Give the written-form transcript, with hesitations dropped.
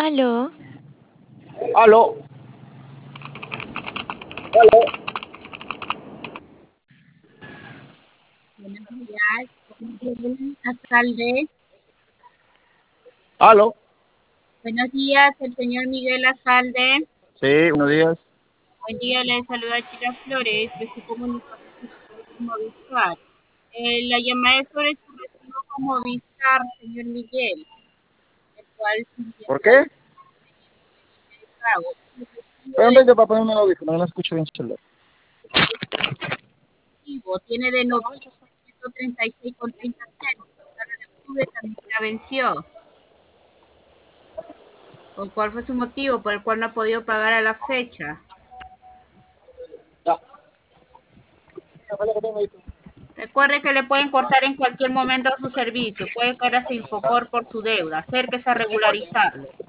Aló, Aló, aló, Buenos días, Miguel Alcalde. aló. Buenos días, el señor Miguel Alcalde. Sí, buenos días. Buen día, le saluda Chira Flores, de su comunicación con Movistar. La llamada es sobre su recibo con Movistar, señor Miguel, el cual se envió ¿Por qué? el pago. Su recibo Espera un de momento para ponerme el audífono, no escucho bien el celular. recibo tiene de noviembre 136,30 centavos. Ahora de octubre también ya venció. ¿O cuál fue su motivo por el cual no ha podido pagar a la fecha? Ya. Recuerde que le pueden cortar en cualquier momento su servicio. Puede caer a Infocor por su deuda. Acérquese a regularizarlo.